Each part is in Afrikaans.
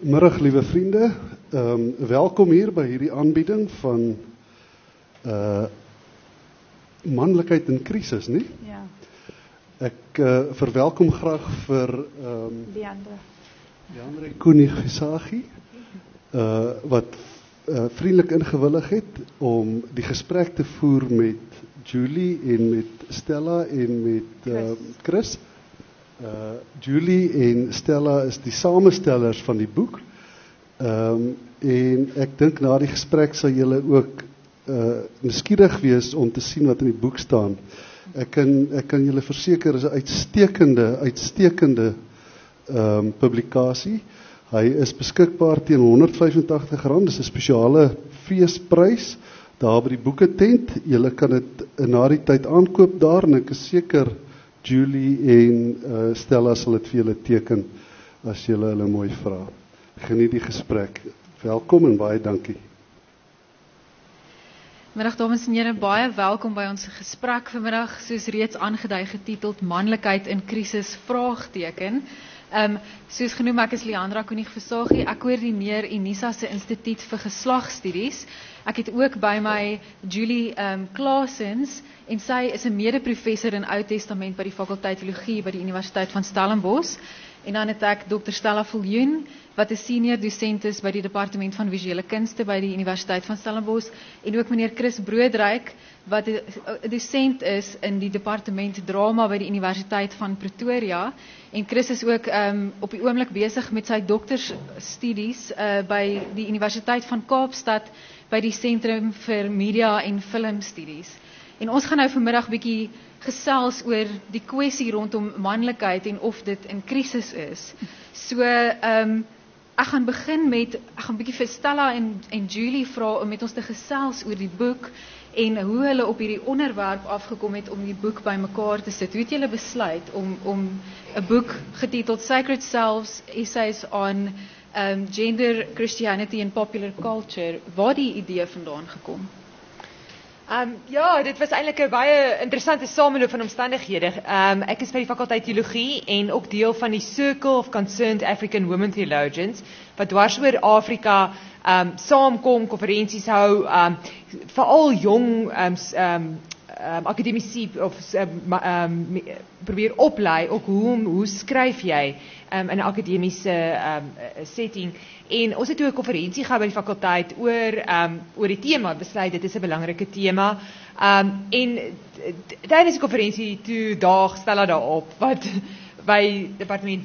Middag, liewe vriende. Welkom hier by hierdie aanbieding van manlikheid in krisis, nie? Ja, Ek verwelkom graag vir Leandre. Koenigisagi, wat vriendelik ingewillig het om die gesprek te voer met Julie en met Stella en met Chris. Julie en Stella is die samestellers van die boek. En ek dink na die gesprek sal julle ook nuuskierig wees om te sien wat in die boek staan. Ek kan julle verseker, is 'n uitstekende publikasie. Hy is beskikbaar teen R185. Dis 'n spesiale feesprys daar by die boeketent. Julle kan dit na die tyd aankoop daar en ek is seker Julie en Stella sal dit vir julle teken as julle hulle mooi vra. Geniet die gesprek. Welkom en baie dankie. Middag dames en here, baie welkom by ons gesprek vanmiddag, soos reeds aangedui getiteld Manlikheid in Krisis vraagteken. Soos genoem, ek is Leandra Koenigisagi, ek koördineer Unisa se Instituut vir Geslagstudies. Ek het ook by my Julie Claessens en sy is 'n mede-professor in Ou Testament by die fakulteit teologie by die Universiteit van Stellenbosch. En dan het ek Dr. Stella Viljoen, wat 'n senior dosent is by die Departement van Visuele Kunste by die Universiteit van Stellenbosch, en ook meneer Chris Broodryk, wat 'n dosent is in die Departement Drama by die Universiteit van Pretoria. En Chris is ook op die oomblik besig met sy doktersstudies by die Universiteit van Kaapstad by die Sentrum vir Media en Filmstudies. En ons gaan nou vanmiddag bietjie gesels oor die kwessie rondom manlikheid en of dit in krisis is. So ek gaan begin met, ek gaan bietjie vir Stella en Julie vra om met ons te gesels oor die boek en hoe hulle op hierdie onderwerp afgekom het om die boek bymekaar te sit. Hoe het julle besluit om 'n boek getiteld Sacred Selves, Essays on Gender, Christianity and Popular Culture, waar die idee vandaan gekom? Ja, dit was eintlik 'n baie interessante sameloop van omstandighede. Ek is by die fakulteit teologie en ook deel van die Circle of Concerned African Women Theologians, wat dwars oor Afrika saamkom, konferensies hou, veral jong akademici of probeer oplei ook hoe skryf jy in 'n akademiese setting. En ons het toe 'n konferensie gehou by die fakulteit oor die tema, besluit dit is 'n belangrike tema. En tydens die konferensie toe daag Stella daarop wat by departement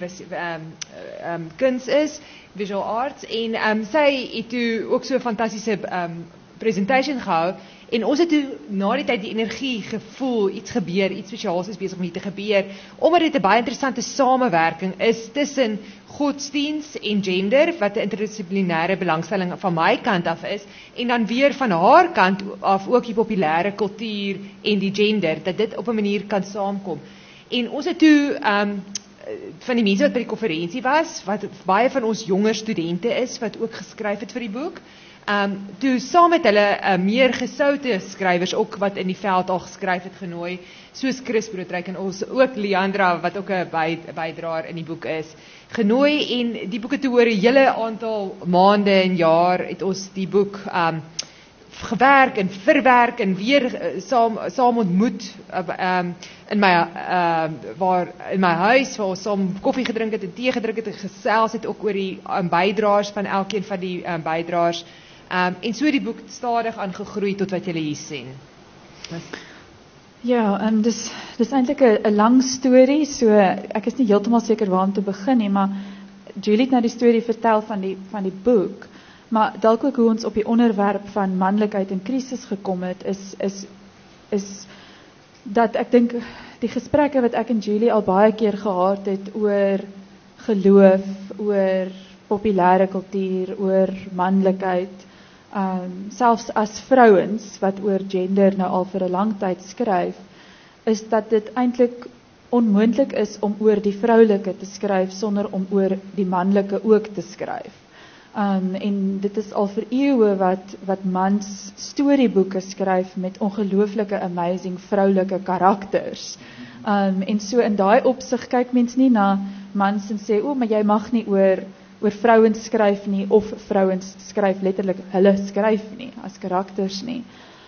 kuns is, visual arts, en sy het toe ook so 'n fantastiese presentation gehou. En ons het toe na die tyd die energie gevoel, iets gebeur, iets spesiaals is besig om hier te gebeur, omdat dit 'n baie interessante samewerking is tussen godsdiens en gender, wat 'n interdissiplinêre belangstelling van my kant af is, en dan weer van haar kant af ook die populêre kultuur en die gender, dat dit op 'n manier kan saamkom. En ons het toe van die mense wat by die konferensie was, wat baie van ons jonger studente is, wat ook geskryf het vir die boek, toe saam met hulle meer gesoute skrywers ook wat in die veld al geskryf het genooi, soos Chris Broodryk en ons, ook Leandra wat ook 'n bydraer in die boek is, genooi, en die boek het toe oor 'n hele aantal maande en jaar het ons die boek gewerk en verwerk en weer saam ontmoet in my huis, waar ons saam koffie gedrink het en tee gedrink het en gesels het ook oor die bydraers van elkeen van die bydraers. En so die boek stadig aangegroei tot wat julle hier sien. Ja, dis eintlik 'n lang storie, so ek is nie heeltemal seker waar om te begin nie, maar Julie het nou die storie vertel van die boek, maar dalk ook hoe ons op die onderwerp van manlikheid in krisis gekom het, is dat ek dink die gesprekke wat ek en Julie al baie keer gehad het oor geloof, oor populêre kultuur, oor manlikheid, selfs as vrouens wat oor gender nou al vir 'n lang tyd skryf, is dat dit eintlik onmoontlik is om oor die vroulike te skryf sonder om oor die manlike ook te skryf. En dit is al vir eeue wat mans storieboeke skryf met ongelooflike amazing vroulike karakters. En so in daai opsig kyk mens nie na mans en sê, maar jy mag nie oor oor vrouens skryf nie, of vrouens skryf letterlik hulle skryf nie, as karakters nie.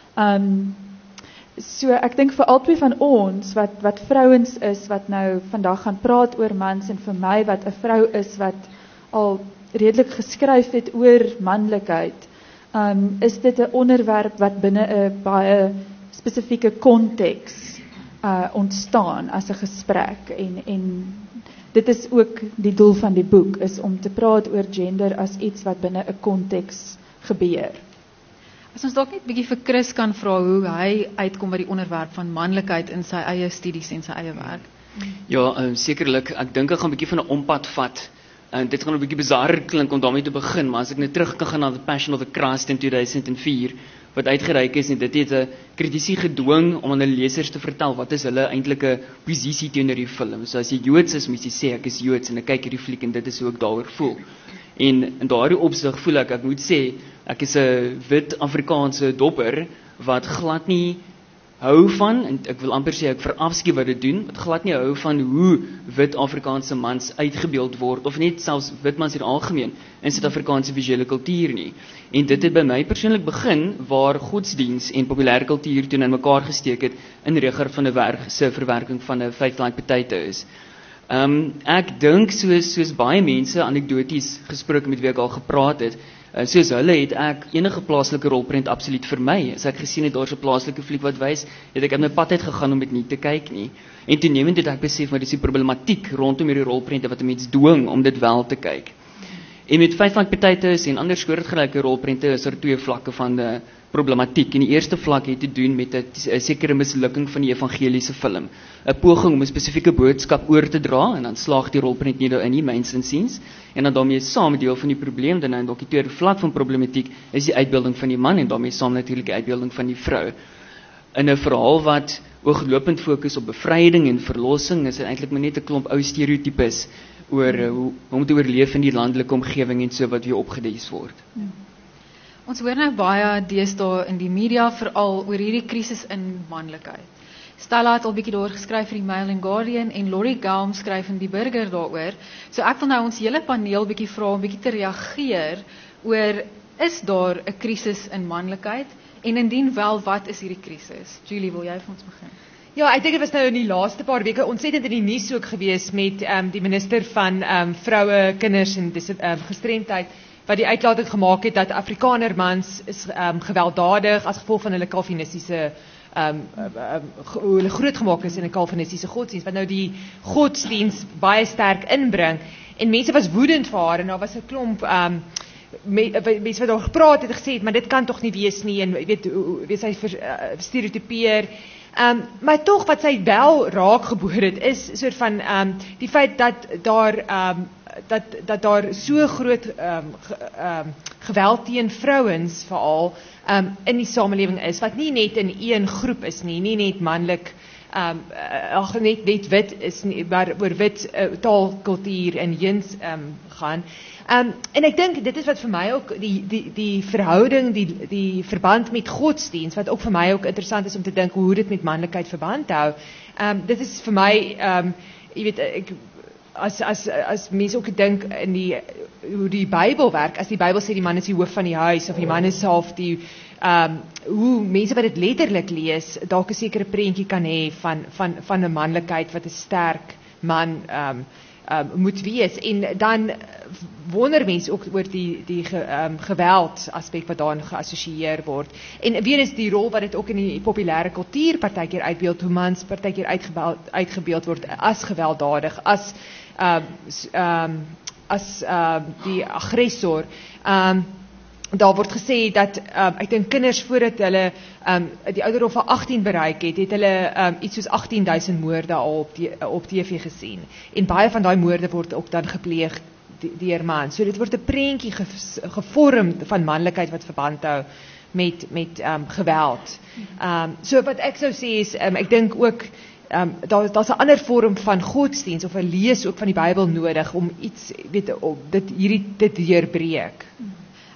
So ek dink vir albei van ons, wat vrouens is, wat nou vandag gaan praat oor mans, en vir my wat 'n vrou is, wat al redelik geskryf het oor manlikheid, is dit 'n onderwerp wat binne 'n baie spesifieke konteks ontstaan as 'n gesprek, en dit is ook die doel van die boek, is om te praat oor gender as iets wat binne 'n konteks gebeur. As ons dalk net 'n bietjie vir Chris kan vra hoe hy uitkom by die onderwerp van manlikheid in sy eie studies en sy eie werk. Ja, sekerlik. Ek dink ek gaan 'n bietjie van 'n ompad vat. Dit gaan 'n bietjie bizar klink om daarmee te begin, maar as ek net terug kan gaan na The Passion of the Christ in 2004, wat uitgereik is, en dit het 'n kritisie gedwing om aan hulle lesers te vertel wat is hulle eintlike posisie teenoor die film. So as jy Joods is, moet jy sê ek is Joods en ek kyk hierdie fliek en dit is hoe ek daaroor voel. En in daardie opsig voel ek moet sê, ek is 'n wit Afrikaanse dopper wat glad nie hou van, en ek wil amper sê ek verafskuw wat dit doen, wat glad nie hou van hoe wit Afrikaanse mans uitgebeeld word, of net selfs wit mans in algemeen, in Suid-Afrikaanse visuele kultuur nie. En dit het by my persoonlik begin, waar godsdiens en populêre kultuur toe in mekaar gesteek het, in Richard van der Werf se verwerking van 'n 5 like potato is. Ek dink soos baie mense, anekdoties gesproke met wie ek al gepraat het, soos hulle het ek enige plaaslike rolprent absoluut vermy. As ek gesien het daar's 'n plaaslike fliek wat wys, het ek uit my pad uit gegaan om dit nie te kyk nie. En toenemend het ek besef maar dis die problematiek rondom hierdie rolprente wat 'n mens dwing om dit wel te kyk. En met 5 like potatoes en ander soortgelyke rolprente is daar 2 vlakke van problematiek. En die eerste vlak het te doen met 'n sekere mislukking van die evangeliese film. 'n Poging om 'n spesifieke boodskap oor te dra, en dan slaag die rolprent nie daarin nie, myns insiens. En dan daarmee saam deel van die probleem, dan dalk die tweede vlak van problematiek is die uitbeelding van die man, en daarmee saam natuurlik die uitbeelding van die vrou. In 'n verhaal wat ooglopend fokus op bevryding en verlossing, is dit eintlik maar net 'n klomp ou stereotypes oor hoe om te oorleef in die landelike omgewing en so wat weer opgedis word. Ons hoor nou baie deesdae in die media veral oor hierdie krisis in manlikheid. Stella het al bietjie daaroor geskryf vir die Mail and Guardian, en Laurie Galm skryf in die Burger daaroor. So ek wil nou ons hele paneel bietjie vra om bietjie te reageer oor, is daar 'n krisis in manlikheid, en indien wel, wat is hierdie krisis? Julie, wil jy vir ons begin? Ja, ek dink dit was nou in die laaste paar weke ontsettend in die nuus ook gewees met die minister van vroue, kinders en gestremdheid, wat die uitlating gemaak het dat Afrikaner mans is gewelddadig as gevolg van hulle kalvinistiese hoe hulle grootgemaak is in 'n kalvinistiese godsdienst, wat nou die godsdienst baie sterk inbring, en mense was woedend vir haar, en daar was 'n klomp mense wat daar gepraat het en gesê het, maar dit kan tog nie wees nie, en weet sy stereotypeer. Maar tog wat sy wel raak geboor het, is soort van die feit dat daar so groot geweld teen vrouens veral in die samelewing is, wat nie net in een groep is nie net manlik, net wit is nie, maar oor wit taal, kultuur en heuns gaan. En ek dink dit is wat vir my ook die verhouding, die verband met godsdienst, wat ook vir my ook interessant is om te dink hoe dit met manlikheid verband hou. Dit is vir my, jy weet, as mense ook dink in hoe die Bybel werk, as die Bybel sê die man is die hoof van die huis, of die man is half die, hoe mense wat dit letterlik lees, dalk 'n sekere prentjie kan hê van 'n manlikheid wat 'n sterk man moet wees, en dan wonder mense ook oor die geweld aspek wat daarin geassosieer word, en weer is die rol wat dit ook in die populêre kultuur partykeer uitbeeld, hoe mans partykeer uitgebeeld word as gewelddadig, as die aggressor. Daar word gesê dat ek dink kinders voordat hulle die ouderdom van 18 bereik het hulle iets soos 18,000 moorde al op TV gesien. En baie van daai moorde word ook dan gepleeg deur mans. So dit word 'n prentjie gevorm van manlikheid wat verband hou met geweld. So wat ek sou sê is, ek dink ook daar's 'n ander vorm van godsdienst of 'n lees ook van die Bybel nodig om iets, weet, dit deurbreek.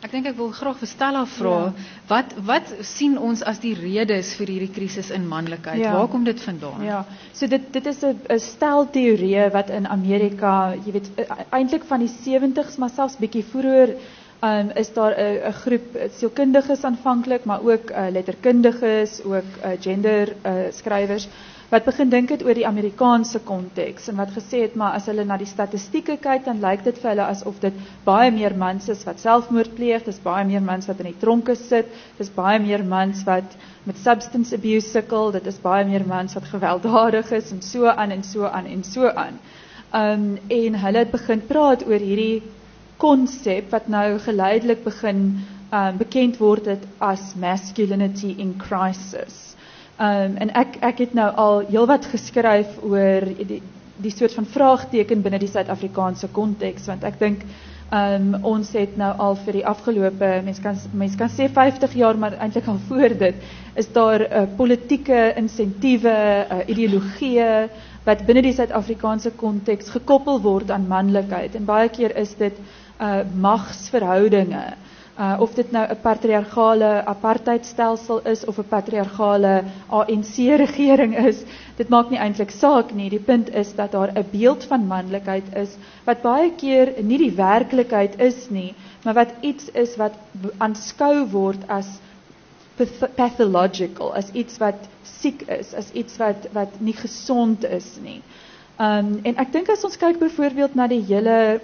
Ek dink ek wil graag vir Stella vra, wat sien ons as die redes vir hierdie krisis in manlikheid? Ja. Waar kom dit vandaan? Ja, so dit is 'n stel teorieë wat in Amerika, jy weet, eintlik van die 70s, maar selfs bietjie vroeër, is daar 'n groep sielkundiges aanvanklik, maar ook letterkundiges, ook gender skrywers, wat begin dink het oor die Amerikaanse konteks en wat gesê het, maar as hulle na die statistieke kyk, dan lyk dit vir hulle asof dit baie meer mans is wat selfmoord pleeg, dis baie meer mans wat in die tronke sit, dis baie meer mans wat met substance abuse sukkel, dit is baie meer mans wat gewelddadig is en so aan en so aan en so aan. En hulle het begin praat oor hierdie konsep wat nou geleidelik begin bekend word het as masculinity in crisis. En ek het nou al heelwat geskryf oor die soort van vraagteken binne die Suid-Afrikaanse konteks, want ek dink ons het nou al vir die afgelope, mens kan sê 50 jaar, maar eintlik al voor dit, is daar politieke insentiewe, ideologieë wat binne die Suid-Afrikaanse konteks gekoppel word aan manlikheid. En baie keer is dit magsverhoudinge. Of dit nou 'n patriargale apartheidstelsel is of 'n patriargale ANC-regering is, dit maak nie eintlik saak nie. Die punt is dat daar 'n beeld van manlikheid is wat baie keer nie die werklikheid is nie, maar wat iets is wat aanskou word as pathological, as iets wat siek is, as iets wat nie gesond is nie. En ek dink as ons kyk byvoorbeeld na die hele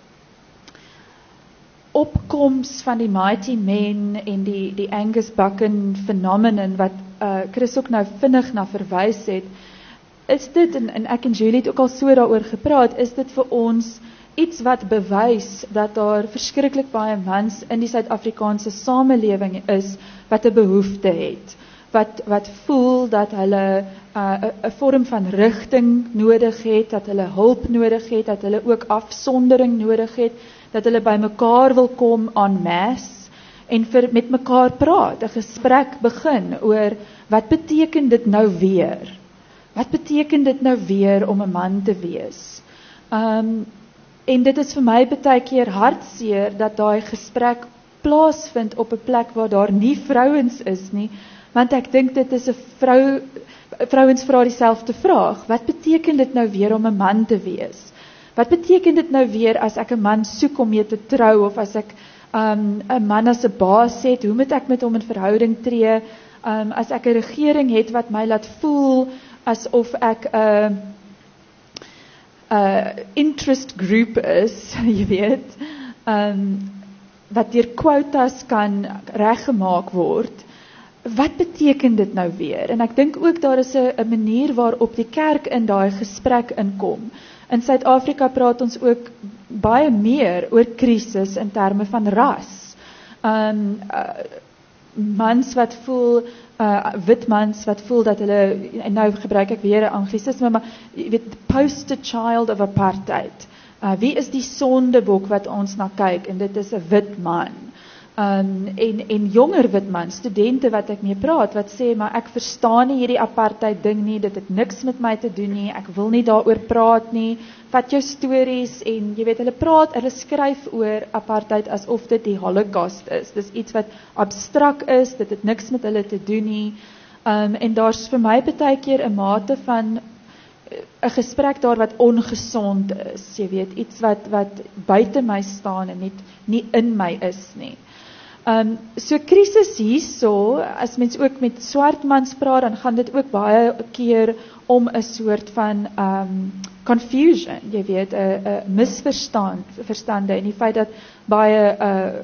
opkoms van die Mighty Men en die Angus Buchan phenomenon wat Chris ook nou vinnig na verwys het, is dit, en ek en Julie het ook al so daaroor gepraat, is dit vir ons iets wat bewys dat daar verskriklik baie mans in die Suid-Afrikaanse samelewing is wat 'n behoefte het, wat voel dat hulle 'n vorm van rigting nodig het, dat hulle hulp nodig het, dat hulle ook afsondering nodig het, dat hulle by mekaar wil kom en masse en met mekaar praat, 'n gesprek begin oor wat beteken dit nou weer? Wat beteken dit nou weer om 'n man te wees? En dit is vir my baie keer hartseer dat daai gesprek plaasvind op 'n plek waar daar nie vrouens is nie, want ek dink dit is 'n vrouens vra dieselfde vraag. Wat beteken dit nou weer om 'n man te wees? Wat beteken dit nou weer as ek 'n man soek om mee te trou, of as ek 'n man as 'n baas het, hoe moet ek met hom in verhouding tree? As ek 'n regering het wat my laat voel asof ek 'n interest group is, jy weet, wat deur quotas kan reggemaak word, wat beteken dit nou weer? En ek dink ook daar is 'n manier waarop die kerk in daai gesprek inkom. In Suid-Afrika praat ons ook baie meer oor krisis in terme van ras. Mans wat voel, wit mans wat voel dat hulle, en nou gebruik ek weer 'n anglisisme, maar jy weet, poster child of apartheid. Wie is die sondebok wat ons na kyk? En dit is 'n wit man. En jonger wit man, studente wat ek mee praat, wat sê, maar ek verstaan nie hierdie apartheid ding nie, dit het niks met my te doen nie, ek wil nie daaroor praat nie, vat jou stories, en jy weet, hulle skryf oor apartheid asof dit die Holocaust is, dis iets wat abstrak is, dit het niks met hulle te doen nie, en daar's vir my baie keer 'n mate van 'n gesprek daar wat ongesond is, jy weet, iets wat buite my staan en nie in my is nie. So krisis hierso, as mens ook met swart mans praat, dan gaan dit ook baie keer om 'n soort van confusion, jy weet, 'n misverstande, en die feit dat baie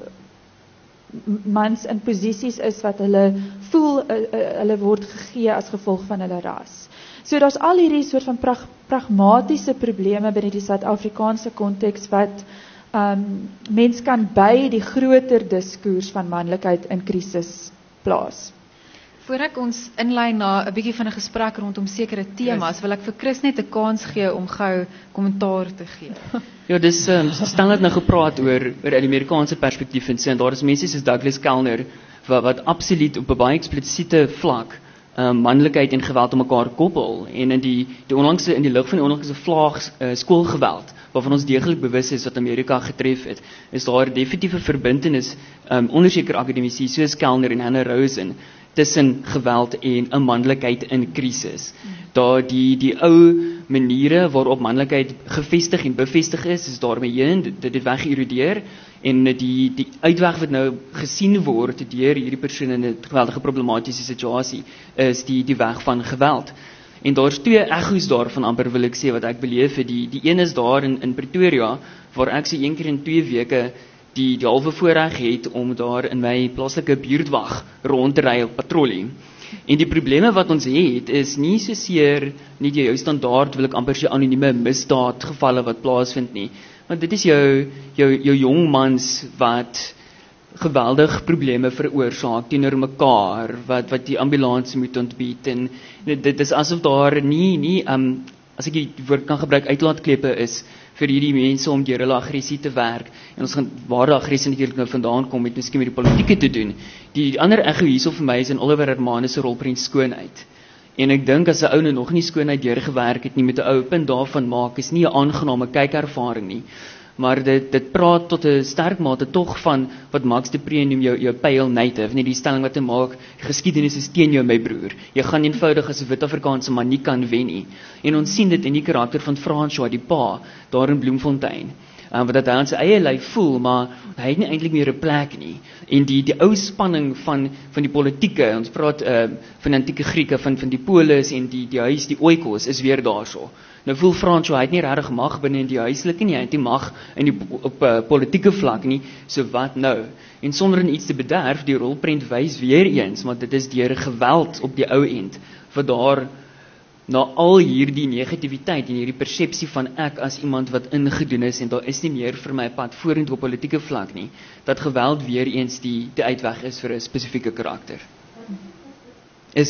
mans in posisies is wat hulle voel hulle word gegee as gevolg van hulle ras. So daar's al hierdie soort van pragmatiese probleme binne die Suid-Afrikaanse konteks wat mens kan by die groter diskurs van manlikheid in krisis plaas. Voor ek ons inlei na 'n bietjie van 'n gesprek rondom sekere temas, wil ek vir Chris net 'n kans gee om gou kommentaar te gee. Ja, dis Stan het nou gepraat oor die Amerikaanse perspektief en sê, en daar is mense soos Douglas Kellner wat absoluut op 'n baie eksplisiete vlak manlikheid en geweld aan mekaar koppel, en in die lig van die onlangse vlaag skoolgeweld waarvan ons deeglik bewus is wat Amerika getref het, is daar definitiewe verbintenis onder sekere akademici soos Kellner en Hannah Rosen tussen geweld en 'n manlikheid in krisis. Daar die ou maniere waarop manlikheid gevestig en bevestig is daarmee heen, dit het weggeïrodeer en die uitweg wat nou gesien word deur hierdie persoon in 'n geweldige problematiese situasie is die weg van geweld. En daar's twee echo's daarvan amper wil ek sê wat ek beleef het. Die een is daar in Pretoria waar ek so 1 keer in 2 weke die halwe voorreg het om daar in my plaaslike buurtwag rond te ry op patrollie. En die probleme wat ons het is nie soseer nie die jou standaard wil ek amper so anonieme misdaadgevalle wat plaasvind nie. Want dit is jou jong mans wat geweldig probleme veroorsaak teenoor mekaar wat die ambulans moet ontbied en dit is asof daar nie as ek die woord kan gebruik uitlaatklepe is vir hierdie mense om deur hulle aggressie te werk en ons gaan waar die aggressie natuurlik nou vandaan kom met miskien met die politieke te doen. Die ander echo hierso vir my is in Oliver Hermanus se rolprent skoonheid. En ek dink as 'n ou nog nie skoonheid deurgewerk het nie met 'n ou punt daarvan maak is nie 'n aangename kykervaring nie. Maar dit praat tot 'n sterk mate tog van wat Max de Pre noem jou pale native, nie die stelling wat hy maak, geskiedenis is teen jou my broer. Jy gaan eenvoudig as 'n wit Afrikaanse man nie kan wen nie. En ons sien dit in die karakter van François die pa daar in Bloemfontein. Wat dat hy aan sy eie lyf voel, maar hy het nie eintlik meer 'n plek nie. En die ou spanning van die politieke, ons praat van antieke Grieke, van die polis en die huis, die oikos is weer daarso. Nou voel François, hy het nie regtig mag binne in die huislike nie, hy het nie mag op politieke vlak nie, so wat nou? En sonder in iets te bederf, die rolprent wys weer eens, want dit is deur geweld op die ou end, wat daar na al hierdie negativiteit en hierdie persepsie van ek as iemand wat ingedoen is en daar is nie meer vir my pad vorentoe op politieke vlak nie, dat geweld weer eens die uitweg is vir 'n spesifieke karakter. Is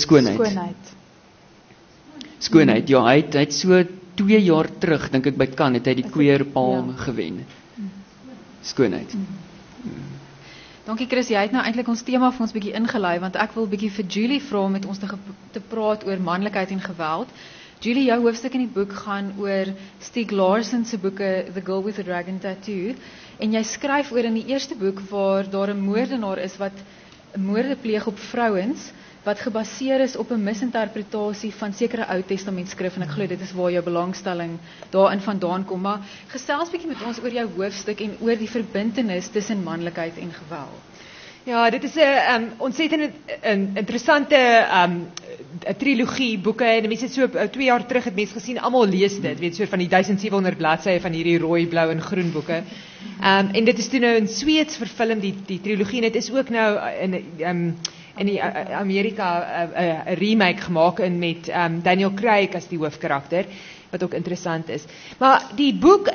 skoonheid, ja, hy het so 2 jaar terug, dink ek by Cannes, het hy die Queer Palm gewen. Skoonheid. Dankie Chris, jy het nou eintlik ons tema vir ons bietjie ingelei, want ek wil bietjie vir Julie vra om met ons te praat oor manlikheid en geweld. Julie, jou hoofstuk in die boek gaan oor Stieg Larsson se boeke The Girl with the Dragon Tattoo, en jy skryf oor in die eerste boek waar daar 'n moordenaar is wat moorde pleeg op vrouens, wat gebaseer is op 'n misinterpretasie van sekere Ou Testament skrif, en ek glo dit is waar jou belangstelling daarin vandaan kom, maar gesels bietjie met ons oor jou hoofstuk en oor die verbintenis tussen manlikheid en geweld. Ja, dit is 'n ontsettend interessante 'n trilogie boeke, en mense het so 2 jaar terug het mense gesien, almal lees dit, weet so van die 1700 bladsye van hierdie rooi, blou en groen boeke. En dit is toe nou in Sweeds verfilm, die trilogie, en dit is ook nou in die Amerika 'n remake gemaak met Daniel Craig as die hoofkarakter, wat ook interessant is. Maar die boek,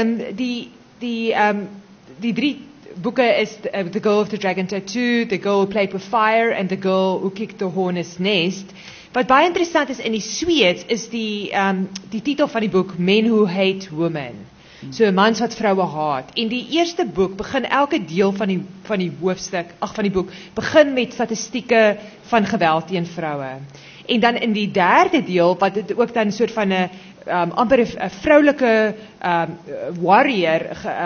die 3 boeke is The Girl with the Dragon Tattoo, The Girl Who Played with Fire and The Girl Who Kicked the Hornet's Nest. Wat baie interessant is in die Sweeds is die titel van die boek Men Who Hate Women. So mans wat vroue haat. En die eerste boek begin elke deel van die hoofstuk, van die boek, begin met statistieke van geweld teen vroue. En dan in die derde deel, wat dit ook dan 'n soort van 'n amper 'n vroulike warrior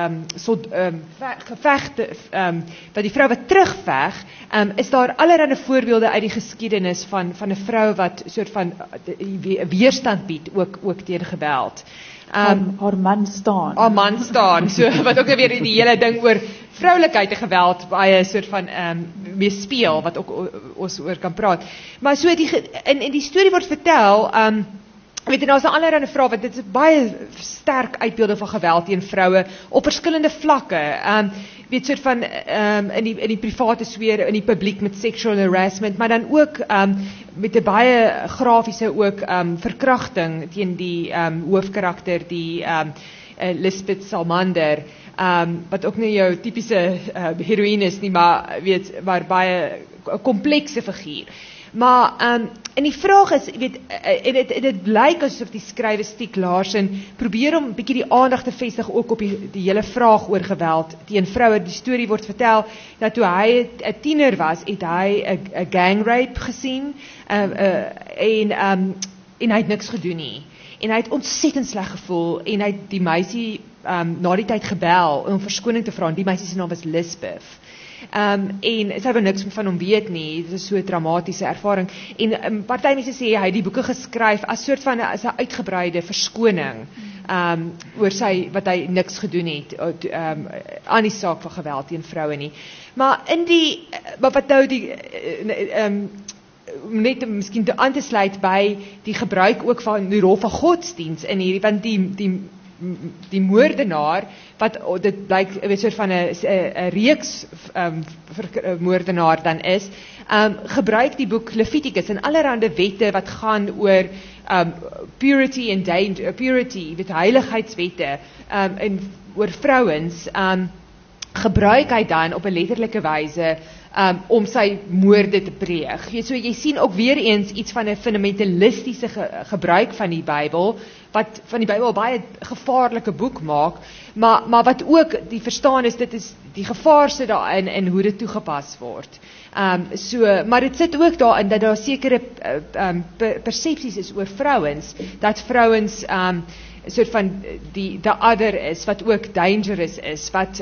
geveg wat die vrou wat terugveg, is daar allerlei voorbeelde uit die geskiedenis van 'n vrou wat soort van weerstand bied ook teen geweld. Haar man staan. Haar man staan, so wat ook weer die hele ding oor vroulikheid en geweld baie soort van mee speel, wat ook ons oor kan praat. Maar so in die storie word vertel, weet jy, daar's 'n allerlei vrae, want dit is baie sterk uitbeelde van geweld teen vroue op verskillende vlakke. Weet soort van in die private sfeer, in die publiek met sexual harassment, maar dan ook met 'n baie grafiese ook verkrachting teen die hoofkarakter, die Lisbeth Salmander, wat ook nie jou tipiese heroïne is nie, maar baie 'n komplekse figuur. Maar en die vraag is, weet, dit blyk asof die skrywer Stieg Larsson probeer om 'n bietjie die aandag te vestig ook op die hele vraag oor geweld teen vroue. Die storie word vertel dat toe hy 'n tiener was, het hy 'n gang rape gesien en hy het niks gedoen nie. En hy het ontsettend sleg gevoel en hy het die meisie na die tyd gebel om verskoning te vra, en die meisie se naam was Lisbeth. En sy wou niks van hom weet nie, dit is so 'n dramatiese ervaring, en party mense sê hy het die boeke geskryf as soort van as 'n uitgebreide verskoning, oor wat hy niks gedoen het, aan die saak van geweld teen vroue nie. Maar wat nou net miskien aan te sluit by die gebruik ook van die rol van godsdiens in hierdie, want die moordenaar, wat dit blyk 'n soort van 'n reeks moordenaar dan is, gebruik die boek Levitikus en allerhande wette wat gaan oor purity and danger, purity, heiligheidswette, en oor vrouens, gebruik hy dan op 'n letterlike wyse om sy moorde te pleeg. So jy sien ook weer eens iets van 'n fundamentalistiese gebruik van die Bybel, wat van die Bybel baie gevaarlike boek maak, maar wat ook die verstaan is, dit is die gevaar sit daarin en hoe dit toegepas word. Maar dit sit ook daarin dat daar sekere persepsies is oor vrouens, dat vrouens 'n soort van the other is, wat ook dangerous is, wat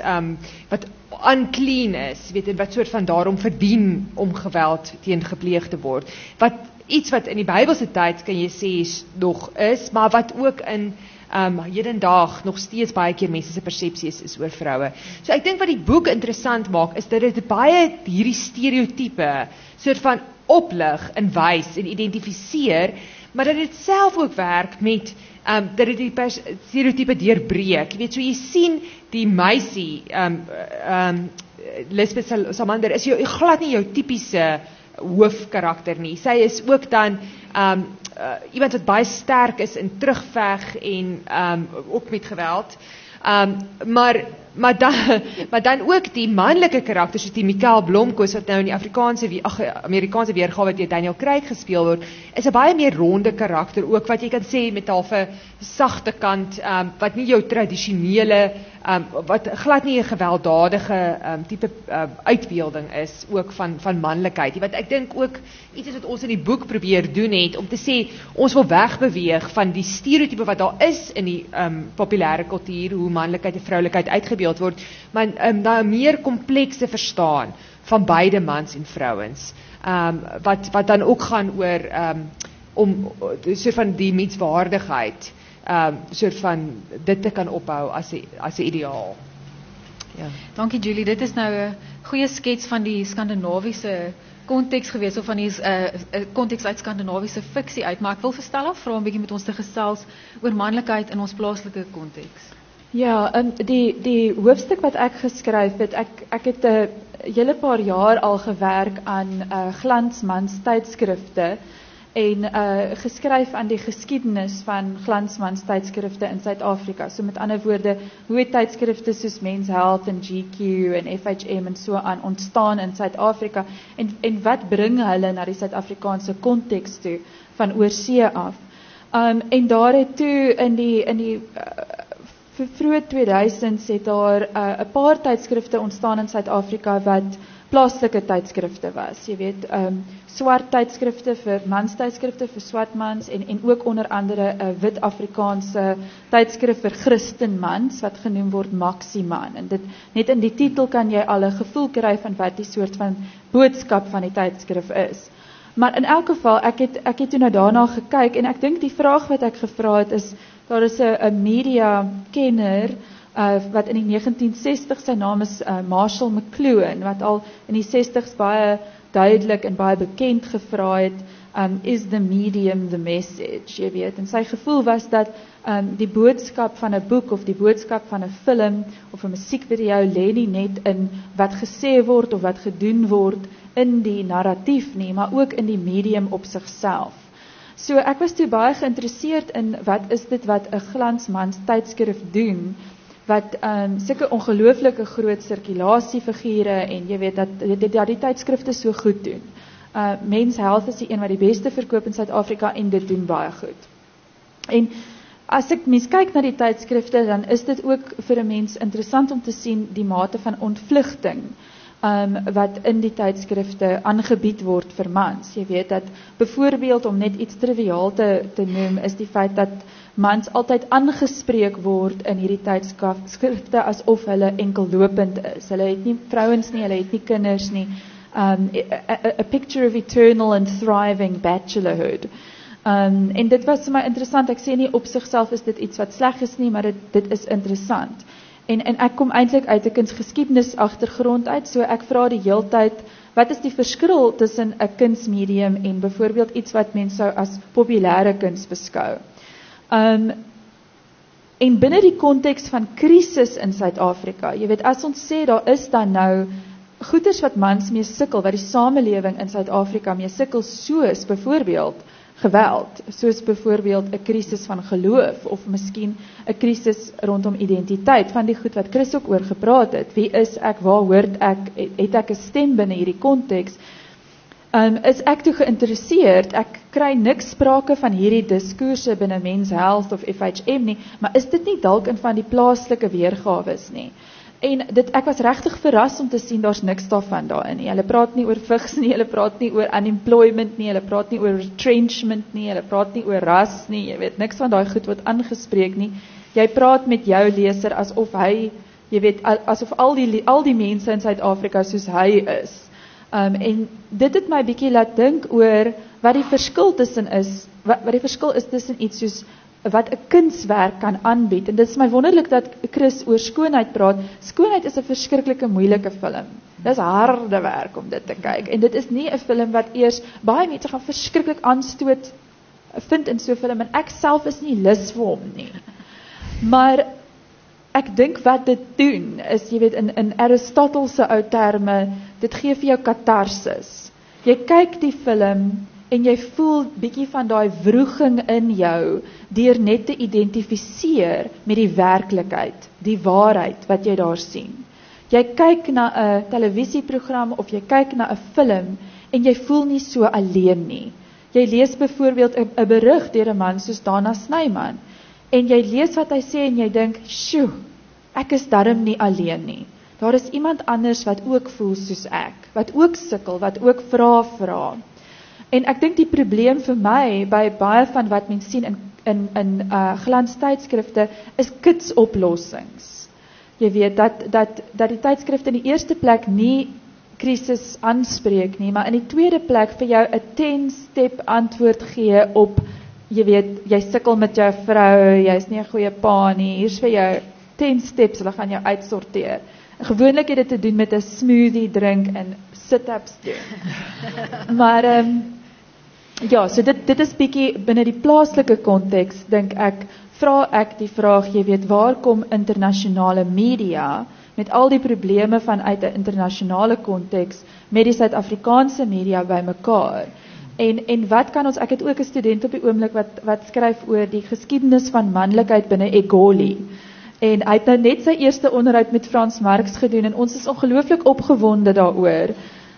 unclean is, en wat soort van daarom verdien om geweld teen gepleeg te word. Iets wat in die Bybelse tyd, kan jy sê, nog is, maar wat ook in hedendaag nog steeds baie keer mense se persepsie is oor vroue. So ek dink wat die boek interessant maak, is dat dit baie hierdie stereotype soort van oplig en wys en identifiseer, maar dat dit self ook werk met dat dit die stereotype deurbreek. Jy weet, so jy sien die meisie, Lisbeth Salander, is glad nie jou tipiese hoofkarakter nie. Sy is ook dan iemand wat baie sterk is in terugveg en ook met geweld. Maar dan ook die manlike karakters, soos die Mikael Blomkos, wat nou in die Amerikaanse weergawe deur Daniel Craig gespeel word, is 'n baie meer ronde karakter ook, wat jy kan sê met half 'n sagte kant, wat nie jou tradisionele, wat glad nie 'n gewelddadige tipe uitbeelding is, ook van manlikheid. Wat ek dink ook iets is wat ons in die boek probeer doen het, om te sê, ons wil wegbeweeg van die stereotype wat daar is in die populêre kultuur, hoe manlikheid en vroulikheid uitgebeeld word, maar na 'n meer komplekse verstaan van beide mans en vrouens, wat dan ook gaan oor om soort van die menswaardigheid, soort van dit te kan ophou as 'n ideaal. Ja. Dankie Julie, dit is nou 'n goeie skets van die skandinawiese konteks gewees, of van die konteks uit skandinawiese fiksie uit, maar ek wil vir Stella vra om 'n bietjie met ons te gesels oor manlikheid in ons plaaslike konteks. Ja, die hoofstuk wat ek geskryf het, ek het 'n hele paar jaar al gewerk aan glansmans tydskrifte en geskryf aan die geskiedenis van glansmans tydskrifte in Suid-Afrika. So met ander woorde, hoe het tydskrifte soos Men's Health en GQ en FHM en so aan ontstaan in Suid-Afrika, en wat bring hulle na die Suid-Afrikaanse konteks toe van oorsee af. En daar het toe in die vroeë 2000s het daar 'n paar tydskrifte ontstaan in Suid-Afrika wat plaaslike tydskrifte was. Jy weet, swart tydskrifte vir manstydskrifte vir swart mans, en ook onder andere 'n wit Afrikaanse tydskrif vir Christenmans wat genoem word Maximan. En dit net in die titel kan jy al 'n gevoel kry van wat die soort van boodskap van die tydskrif is. Maar in elk geval, ek het toe nou daarna gekyk, en ek dink die vraag wat ek gevra het is, daar is 'n media kenner wat in die 1960s, sy naam is Marshall McLuhan, wat al in die 60s baie duidelik en baie bekend gevra het, is the medium the message, jy weet, en sy gevoel was dat die boodskap van 'n boek of die boodskap van 'n film of 'n musiekvideo lê nie net in wat gesê word of wat gedoen word in die narratief nie, maar ook in die medium op sigself. So ek was toe baie geïnteresseerd in wat is dit wat 'n glansmans tydskrif doen, wat sulke ongelooflike groot sirkulasiefigure, en jy weet dat die tydskrifte so goed doen. Men's Health is die een wat die beste verkoop in Suid-Afrika, en dit doen baie goed. En as ek mens kyk na die tydskrifte, dan is dit ook vir 'n mens interessant om te sien die mate van ontvlugting wat in die tydskrifte aangebied word vir mans. Jy weet dat byvoorbeeld om net iets triviaal te noem is die feit dat mans altyd aangespreek word in hierdie tydskrifte asof hulle enkelopend is. Hulle het nie vrouens nie, hulle het nie kinders nie. A picture of eternal and thriving bachelorhood. En dit was vir my interessant. Ek sê nie op sigself is dit iets wat sleg is nie, maar dit is interessant. En ek kom eintlik uit 'n kunsgeskiedenis agtergrond uit, so ek vra die heeltyd, wat is die verskil tussen 'n kunsmedium en byvoorbeeld iets wat mense sou as populêre kuns beskou? En binne die konteks van krisis in Suid-Afrika, jy weet, as ons sê daar is dan nou goeters wat mans mee sukkel, wat die samelewing in Suid-Afrika mee sukkel, soos byvoorbeeld geweld, soos byvoorbeeld 'n krisis van geloof, of miskien 'n krisis rondom identiteit, van die goed wat Chris ook oor gepraat het. Wie is ek, waar hoort ek, het ek 'n stem binne hierdie konteks? Is ek toe geïnteresseerd, ek kry niks sprake van hierdie diskoerse binne Men's Health of FHM nie, maar is dit nie dalk in van die plaaslike weergawes nie? En ek was regtig verras om te sien, daar's niks daarvan daarin nie. Hulle praat nie oor vigs nie, hulle praat nie oor unemployment nie, hulle praat nie oor retrenchment nie, hulle praat nie oor ras nie, jy weet, niks van daai goed word aangespreek nie. Jy praat met jou leser asof hy, jy weet, asof al die mense in Suid-Afrika soos hy is. En dit het my bietjie laat dink oor wat die verskil tussen is, wat die verskil is tussen iets soos wat 'n kunswerk kan aanbied. En dit is my wonderlik dat Chris oor skoonheid praat. Skoonheid is 'n verskriklike moeilike film. Dis harde werk om dit te kyk. En dit is nie 'n film wat eers baie mense gaan verskriklik aanstoot vind in so 'n film, en ek self is nie lus vir hom nie. Maar ek dink wat dit doen is, jy weet, in Aristotle se ou terme, dit gee vir jou katarsis. Jy kyk die film en jy voel bietjie van daai wroging in jou deur net te identifiseer met die werklikheid, die waarheid wat jy daar sien. Jy kyk na 'n televisieprogram of jy kyk na 'n film en jy voel nie so alleen nie. Jy lees byvoorbeeld 'n berig deur 'n man soos Dana Snyman en jy lees wat hy sê en jy dink, "Sjoe, ek is darm nie alleen nie. Daar is iemand anders wat ook voel soos ek, wat ook sukkel, wat ook vra. En ek dink die probleem vir my by baie van wat mens sien in glanstydskrifte is kitsoplossings. Jy weet dat die tydskrifte in die eerste plek nie krisis aanspreek nie, maar in die tweede plek vir jou 'n 10-step antwoord gee op, jy weet, jy sukkel met jou vrou, jy's nie 'n goeie pa nie, hier's vir jou 10 steps, hulle gaan jou uitsorteer. Gewoonlik het dit te doen met 'n smoothie drink en sit-ups doen. Maar ja, so dit is bietjie binne die plaaslike konteks, dink ek, vra ek die vraag, jy weet, waar kom internasionale media met al die probleme vanuit 'n internasionale konteks met die Suid-Afrikaanse media bymekaar? En wat kan ons, ek het ook 'n student op die oomblik wat skryf oor die geskiedenis van manlikheid binne Egoli. En hy het nou net sy eerste onderhoud met Frans Marx gedoen en ons is ongelooflik opgewonde daaroor.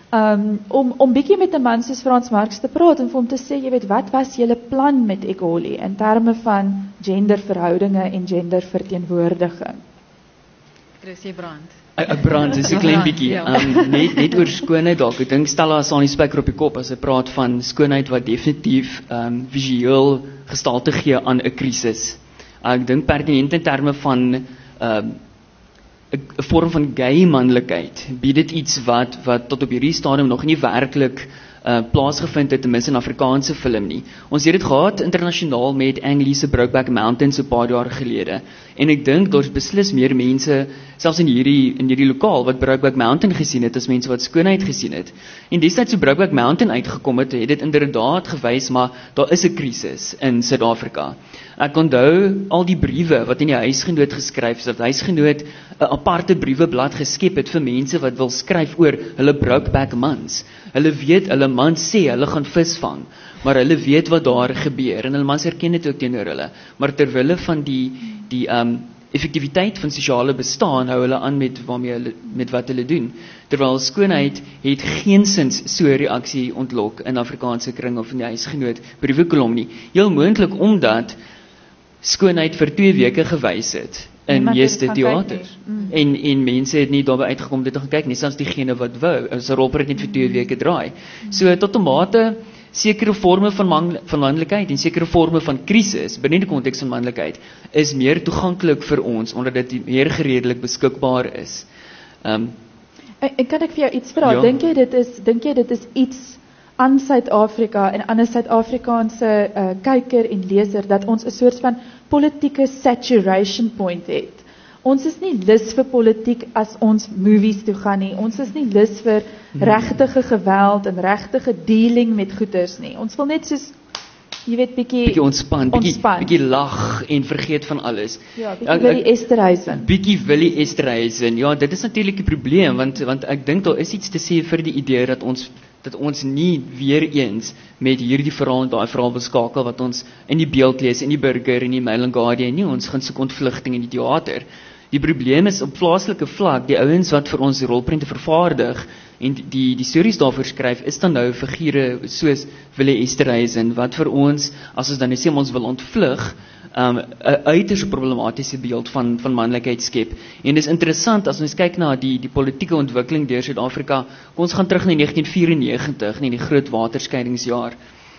Om bietjie met 'n man soos Frans Marx te praat en vir hom te sê, jy weet, wat was julle plan met Egoli in terme van genderverhoudinge en genderverteenwoordiging? Chris, jy brand. Ek brand, dis 'n klein bietjie. Net oor skoonheid dalk. Ek dink Stella staan die spyker op die kop as sy praat van skoonheid wat definitief visueel gestalte gee aan 'n krisis. Ek dink pertinent in terme van 'n vorm van gay manlikheid bied dit iets wat tot op hierdie stadium nog nie werklik plaasgevind het, ten minste in Afrikaanse film nie. Ons het dit gehad internasionaal met Ang Lee se Brokeback Mountain so 'n paar jaar gelede. En ek dink daar's beslis meer mense, selfs in hierdie lokaal, wat Brokeback Mountain gesien het as mense wat skoonheid gesien het. En destyds so Brokeback Mountain uitgekom het dit inderdaad gewys, maar daar is 'n krisis in Suid-Afrika. Ek onthou al die briewe wat in die huisgenoot geskryf is, dat huisgenoot 'n aparte brieweblad geskep het vir mense wat wil skryf oor hulle brokeback mans. Hulle weet, hulle mans sê hulle gaan vis vang, maar hulle weet wat daar gebeur en hulle mans erken dit ook teenoor hulle. Maar terwille van die effektiwiteit van sosiale bestaan hou hulle aan met wat hulle doen. Terwyl skoonheid het geensins so 'n reaksie ontlok in Afrikaanse kring of in die huisgenoot briewekolom nie. Heel moontlik omdat skoonheid vir 2 weke gewys het in Niemand meeste het gaan kyk teaters. nie. En mense het nie daarby uitgekom dit te gaan kyk nie, selfs diegene wat wou, as 'n rolprent net vir 2 weke draai. So tot 'n mate sekere forme van manlikheid en sekere forme van krisis binne die konteks van manlikheid is meer toeganklik vir ons omdat dit meer redelik beskikbaar is. En kan ek vir jou iets vra? Ja. Dink jy dit is iets aan Suid-Afrika en aan 'n Suid-Afrikaanse kyker en leser dat ons 'n soort van politieke saturation point het? Ons is nie lus vir politiek as ons movies toe gaan nie. Ons is nie lus vir regtige geweld en regtige dealing met goeders nie. Ons wil net soos jy weet Bietjie ontspan, bietjie lag en vergeet van alles. Ja, bietjie Willie Esterhuizen. Bietjie Willie Esterhuizen. Ja, dit is natuurlik die probleem want ek dink daar is iets te sê vir die idee dat ons nie weer eens met hierdie verhaal en daai verhaal beskakel wat ons in die beeld lees, in die Burger en die Mail and Guardian nie, ons gaan soek ontvlugting in die teater. Die probleem is op plaaslike vlak, die ouens wat vir ons rolprente vervaardig en die stories daarvoor skryf, is dan nou figure soos Willie Esterhuizen wat vir ons, as ons dan sê ons wil ontvlug, 'n uiters problematiese beeld van manlikheid skep. En dis interessant as ons kyk na die politieke ontwikkeling deur Suid-Afrika. Kom ons gaan terug na 1994, in die groot waterskeidingsjaar.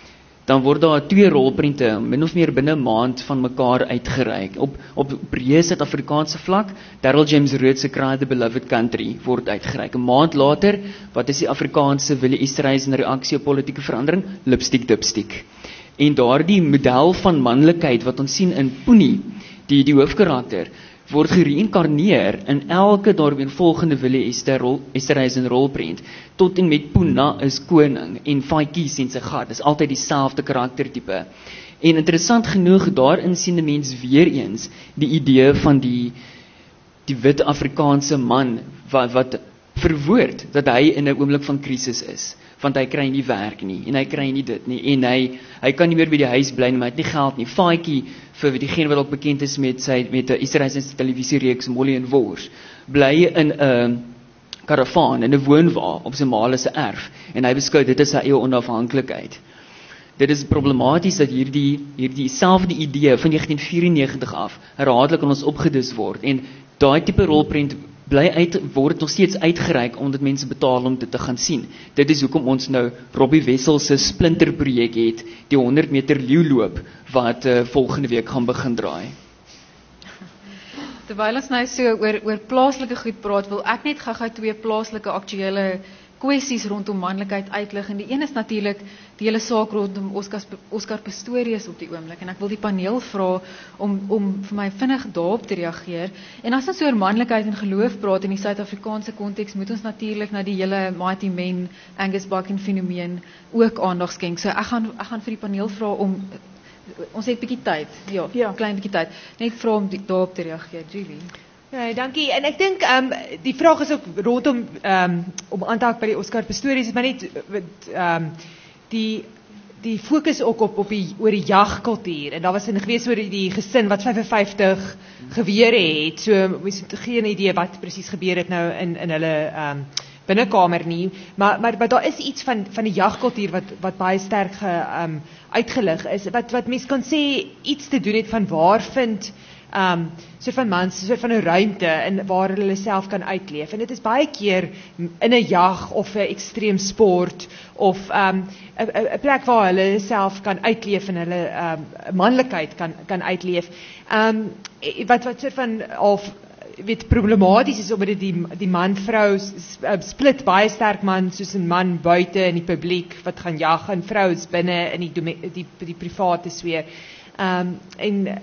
Dan word daar 2 rolprente min of meer binne 'n maand van mekaar uitgereik. Op breë Suid-Afrikaanse vlak, Darryl James Rood se Cry the Beloved Country word uitgereik. 'n Maand later, wat is die Afrikaanse Willie Esterhuizen reaksie op politieke verandering? Lipstick Dipstick. En daardie model van manlikheid wat ons sien in Poenie, die hoofkarakter, word gereïnkarneer in elke daaropvolgende Willie Esterhuizen rolprent, tot en met Poena is koning en Faitjies en sy gat, is altyd dieselfde karaktertipe. En interessant genoeg, daarin sien 'n mens weer eens die idee van die wit Afrikaanse man wat verwoord dat hy in 'n oomblik van krisis is, want hy kry nie werk nie en hy kry nie dit nie en hy kan nie meer by die huis bly nie, maar hy het nie geld nie. Faatjie, vir diegene wat ook bekend is met 'n Esterhuizen se televisiereeks Molly en Wors, bly in 'n karavaan, in 'n woonwa op sy ma se erf en hy beskou dit as sy eie onafhanklikheid. Dit is problematies dat hierdie selfde idee van 1994 af herhaaldelik aan ons opgedis word en daai tipe rolprent word nog steeds uitgereik omdat mense betaal om dit te gaan sien. Dit is hoekom ons nou Robbie Wessel se Splinter projek het, die 100 meter leeuloop wat volgende week gaan begin draai. Terwyl ons nou so oor plaaslike goed praat, wil ek net gou-gou 2 plaaslike aktuele kwessies rondom manlikheid uitlig. En die een is natuurlik die hele saak rondom Oscar Pistorius op die oomblik. En ek wil die paneel vra om vir my vinnig daarop te reageer. En as ons oor manlikheid en geloof praat in die Suid-Afrikaanse konteks, moet ons natuurlik na die hele Mighty Men, Angus Buchan fenomeen ook aandag skenk. So ek gaan vir die paneel vra om, ons het 'n bietjie tyd, ja, klein bietjie tyd, net vra om daarop te reageer, Julie. Ja, dankie. En ek dink die vraag is ook rondom om aan te haak by die Oscar Pistorius, maar net die fokus ook oor die jagkultuur. En daar was 'n gewees oor die gesin wat 55 gewere het. So mens het geen idee wat presies gebeur het nou in hulle binnekamer nie, maar daar is iets van die jagkultuur wat baie sterk uitgelig is, wat mens kan sê iets te doen het van waar vind soort van mans, soort van 'n ruimte in waar hulle self kan uitleef. En dit is baie keer in 'n jag of 'n ekstreem sport of 'n plek waar hulle self kan uitleef en hulle manlikheid kan uitleef. Wat soort van problematies is omdat die man-vrou split, baie sterk man soos 'n man buite in die publiek wat gaan jag en vrou is binne in die private sfeer. En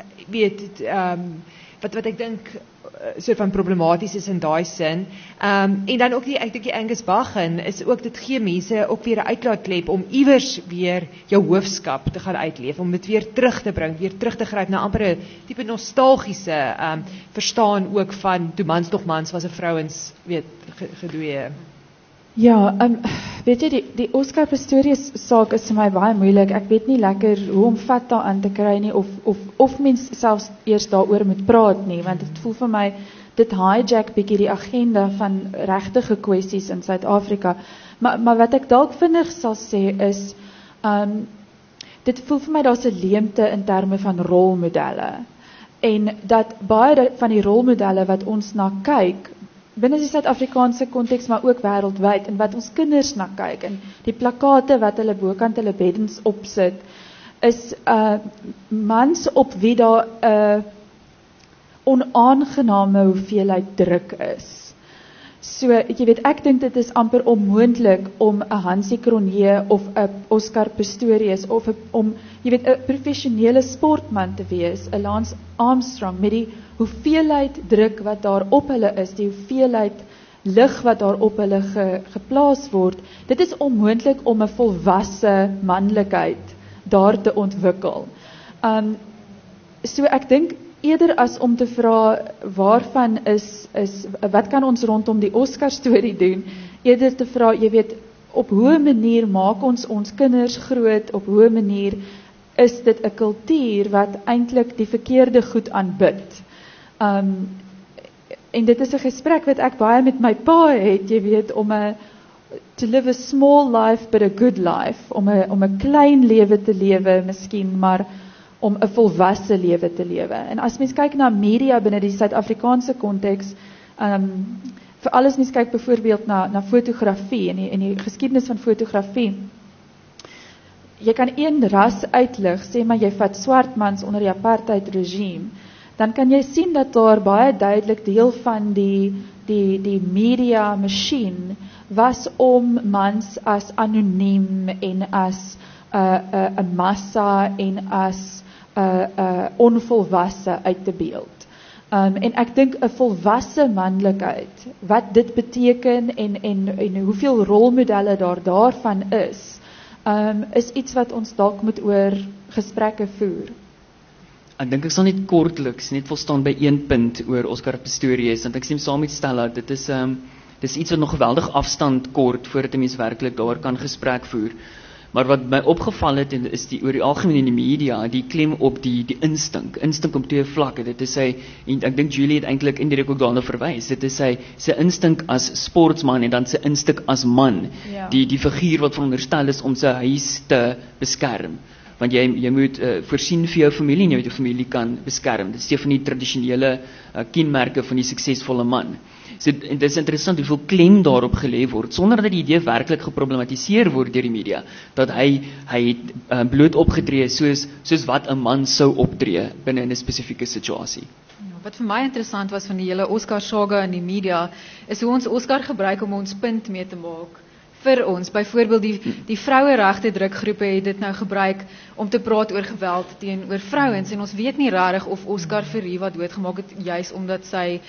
wat ek dink soort van problematies is in daai sin. En dan ook ek dink die Angus Buchan is ook, dit gee mense ook weer 'n uitlaatklep om iewers weer jou hoofskap te gaan uitleef, om dit weer terug te bring, weer terug te gryp na amper 'n tipe nostalgiese verstaan ook van toe mans nog mans was 'n vrouens gedoe. Ja, weet jy, die Oscar Pistorius saak is vir my baie moeilik. Ek weet nie lekker hoe om vat daaraan te kry nie, of mens selfs eers daaroor moet praat nie, want dit voel vir my, dit hijack bietjie die agenda van regtige kwessies in Suid-Afrika. Maar wat ek dalk vinnig sal sê is, dit voel vir my daar's 'n leemte in terme van rolmodelle. En dat baie van die rolmodelle wat ons na kyk, binne die Suid-Afrikaanse konteks, maar ook wêreldwyd, en wat ons kinders na kyk, en die plakate wat hulle bokant hulle beddens opsit, is mans op wie daar 'n onaangename hoeveelheid druk is. So, jy weet, ek dink dit is amper onmoontlik om 'n Hansie Cronje of 'n Oscar Pistorius of om, jy weet, 'n professionele sportman te wees, 'n Lance Armstrong, met die hoeveelheid druk wat daar op hulle is, die hoeveelheid lig wat daar op hulle geplaas word. Dit is onmoontlik om 'n volwasse manlikheid daar te ontwikkel. So ek dink eerder as om te vra waarvan is wat kan ons rondom die Oscar storie doen, eerder te vra, jy weet, op hoe manier maak ons kinders groot, op hoe manier is dit 'n kultuur wat eintlik die verkeerde goed aanbid. En dit is 'n gesprek wat ek baie met my pa het, jy weet, om to live a small life but a good life, om 'n klein lewe te lewe miskien, maar om 'n volwasse lewe te lewe. En as mens kyk na media binne die Suid-Afrikaanse konteks, veral as mens kyk byvoorbeeld na fotografie en die geskiedenis van fotografie, jy kan een ras uitlig, sê maar jy vat swart mans onder die apartheid regime, dan kan jy sien dat daar baie duidelik deel van die media masjien was om mans as anoniem en as 'n massa en as onvolwasse uit te beeld. En ek dink 'n volwasse manlikheid, wat dit beteken en hoeveel rolmodelle daarvan is iets wat ons dalk moet oor gesprekke voer. Ek dink ek sal net kortliks net volstaan by een punt oor Oscar Pistorius, want ek stem saam met Stella, dit is iets wat nog geweldig afstand kort voordat 'n mens werklik daar kan gesprek voer. Maar wat my opgeval het is oor die algemeen in die media, die klem op die instink op twee vlakke. Dit is en ek dink Julie het eintlik indirek ook daarna verwys. Dit is sy instink as sportsman en dan sy instink as man. Ja. Die figuur wat veronderstel is om sy huis te beskerm. Want jy moet voorsien vir jou familie en jy moet jou familie kan beskerm. Dit is een van die tradisionele kenmerke van die suksesvolle man. So, dit is interessant hoeveel klem daarop gelê word, sonder dat die idee werklik geproblematiseer word deur die media, dat hy het bloot opgetree soos wat 'n man sou optree binne 'n spesifieke situasie. Wat vir my interessant was van die hele Oscar saga in die media, is hoe ons Oscar gebruik om ons punt mee te maak vir ons. Byvoorbeeld die vroueregte drukgroepe het dit nou gebruik om te praat oor geweld teenoor vrouens, en ons weet nie regtig of Oscar Verriva doodgemaak het juis omdat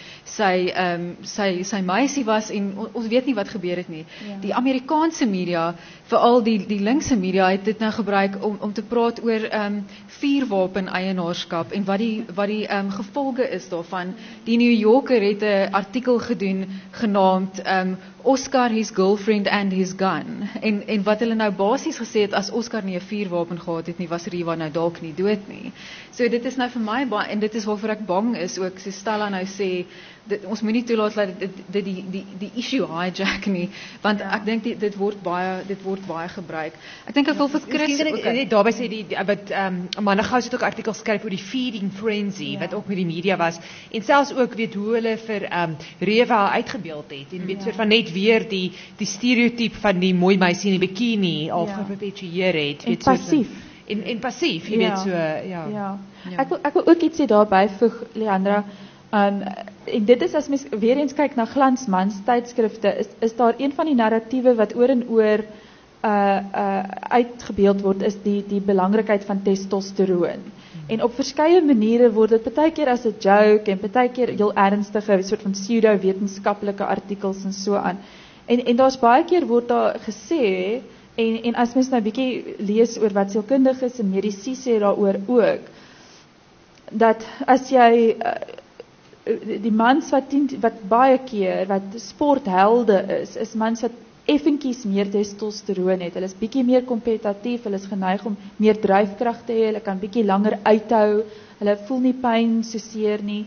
sy meisie was, en ons weet nie wat gebeur het nie. Ja. Die Amerikaanse media, veral die linkse media, het dit nou gebruik om te praat oor vuurwapen eienaarskap en wat die gevolge is daarvan. Die New Yorker het 'n artikel gedoen genaamd Oscar, his girlfriend and his gun. En wat hulle nou basies gesê het, as Oscar nie 'n vuurwapen gehad het nie, was Riva nou dalk nie dood nie. So dit is nou vir my baie, en dit is waarvoor ek bang is ook, so Stella nou sê, ons moenie toelaat dat dit die issue hijack nie, want ek dink dit word baie gebruik. Ek dink ek wil vir Chris net daarby sê wat Amanda Gous het ook artikels skryf oor die feeding frenzy wat ook met die media was, en selfs ook weet hoe hulle vir Reva uitgebeeld het, en weet soort van net weer die stereotype van die mooi meisie in die bikini al geperpetueer het, En passief. En passief, jy weet so, ja. Ek wil ook iets daarby voeg, Leandra. En dit is, as mens weer eens kyk na glansmans tydskrifte, is daar een van die narratiewe wat oor en oor uitgebeeld word, is die belangrikheid van testosteroon. En op verskeie maniere word dit partykeer as 'n joke en partykeer heel ernstige soort van pseudo-wetenskaplike artikels en so aan. En daar's baie keer word daar gesê, en as mens nou 'n bietjie lees oor wat sielkundiges en medici sê daaroor ook, dat as jy die mans wat baie keer wat sporthelde is mans wat effentjies meer testosteroon het. Hulle is bietjie meer kompetitief, hulle is geneig om meer dryfkrag te hê, hulle kan bietjie langer uithou, hulle voel nie pyn so seer nie.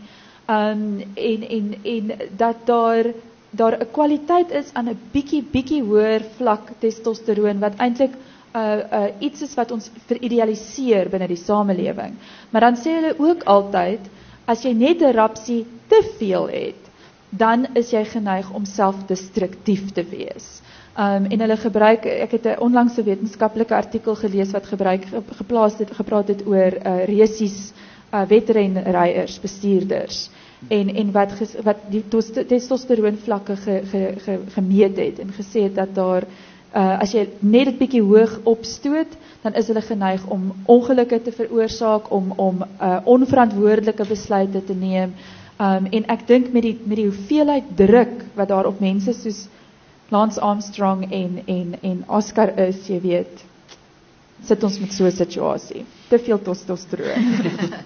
En dat daar 'n kwaliteit is aan 'n bietjie hoër vlak testosteroon wat eintlik iets is wat ons veridealiseer binne die samelewing. Maar dan sê hulle ook altyd As jy net 'n rapsie te veel het, dan is jy geneig om selfdestruktief te wees. En hulle gebruik, ek het 'n onlangse wetenskaplike artikel gelees wat gepraat het oor resies, wedrenryers, bestuurders, en wat die testosteroon vlakke gemeet het en gesê het dat daar, as jy net 'n bietjie hoog opstoot, dan is hulle geneig om ongelukke te veroorsaak, om onverantwoordelike besluite te neem. En ek dink met die hoeveelheid druk wat daar op mense soos Lance Armstrong en Oscar is, jy weet, sit ons met so 'n situasie. Te veel testosteroon.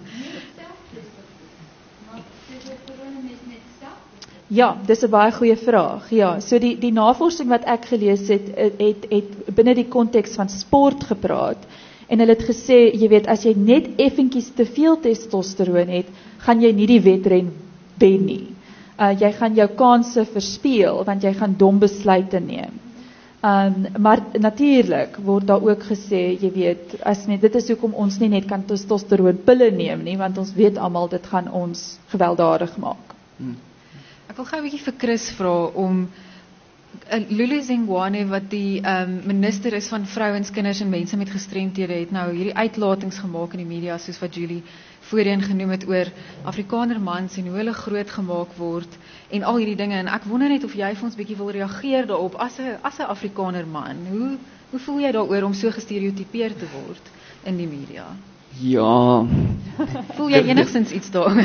Ja, dis 'n baie goeie vraag. Ja, so die navorsing wat ek gelees het binne die konteks van sport gepraat, en hulle het gesê, jy weet, as jy net effentjies te veel testosteroon het, gaan jy nie die wedren wen nie. Jy gaan jou kanse verspeel, want jy gaan dom besluite neem. Maar natuurlik word daar ook gesê, jy weet, dit is hoekom ons nie net kan testosteroonpille neem nie, want ons weet almal dit gaan ons gewelddadig maak. Ek wil gou 'n bietjie vir Chris vra om Lulu Zengwane, wat die minister is van vrouens, kinders en mense met gestremthede, het nou hierdie uitlatings gemaak in die media, soos wat Julie voorheen genoem het, oor Afrikaner mans en hoe hulle groot gemaak word en al hierdie dinge. En ek wonder net of jy vir ons bietjie wil reageer daarop as 'n Afrikaner man. Hoe voel jy daaroor om so gestereotipeer te word in die media? Ja. Voel jy enigstens iets daaroor?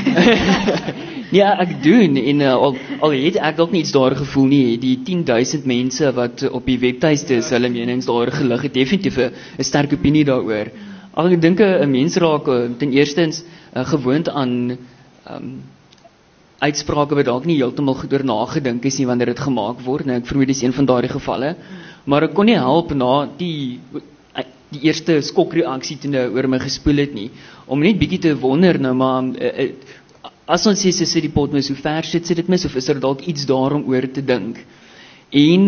Ja, ek doen, en al het ek dalk nie iets daar gevoel nie, die 10.000 mense wat op die webtuiste is, hulle menings daar gelig het, definitief 'n sterk opinie daaroor. Al ek dink 'n mens raak ten eerstens gewoond aan uitsprake wat dalk nie heeltemal goed oor nagedink is nie wanneer dit gemaak word. Nou, ek vermoed dis een van daardie gevalle, maar ek kon nie help na die eerste skokreaksie toe nou oor my gespoel het nie, om net bietjie te wonder nou, maar as ons sê sit die pot mis, hoe ver sit dit mis, of is daar dalk iets daarom oor te dink? En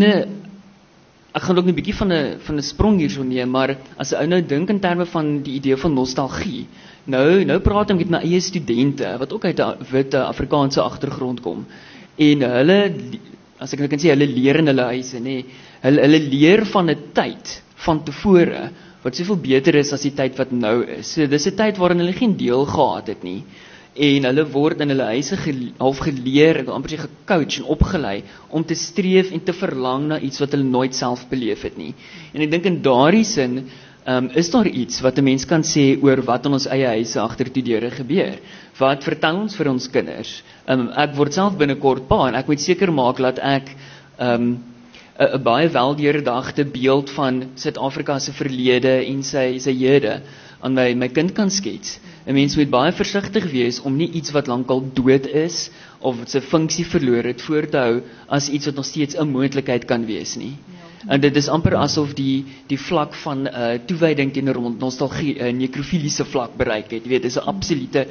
ek gaan ook 'n bietjie van 'n sprong hierso neem, maar as 'n ou nou dink in terme van die idee van nostalgie, nou praat ek met my eie studente wat ook uit 'n wit Afrikaanse agtergrond kom, en hulle, as ek nou kan sê, hulle leer in hulle huise, nê, hulle leer van 'n tyd van tevore wat soveel beter is as die tyd wat nou is. So dis 'n tyd waarin hulle geen deel gehad het nie, en hulle word in hulle huise half geleer en amper gecoach en opgelei om te streef en te verlang na iets wat hulle nooit self beleef het nie. En ek dink in daardie sin is daar iets wat 'n mens kan sê oor wat in ons eie huise agter die deure gebeur. Wat vertel ons vir ons kinders? Ek word self binnekort pa, en ek moet seker maak dat ek 'n baie weldeurdagte beeld van Suid-Afrika se verlede en sy hede aan my kind kan skets. 'n Mens moet baie versigtig wees om nie iets wat lankal dood is of wat sy funksie verloor het voor te hou as iets wat nog steeds 'n moontlikheid kan wees nie. En dit is amper asof die vlak van toewyding teenoor nostalgie 'n nekrofiliese vlak bereik het. Jy weet, dis 'n absolute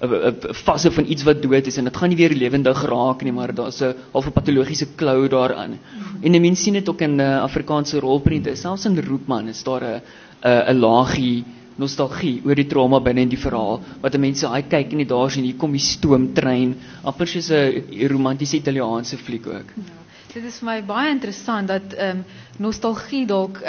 fase van iets wat dood is, en dit gaan nie weer lewendig raak nie, maar daar's 'n half 'n patologiese klou daaraan. En 'n mens sien dit ook in Afrikaanse rolprente, selfs in Roepman is daar 'n laagie nostalgie oor die trauma binne in die verhaal, wat mense kyk en daar sien, hier kom die stoomtrein, amper soos 'n romantiese Italiaanse fliek ook. Ja, dit is vir my baie interessant dat nostalgie dalk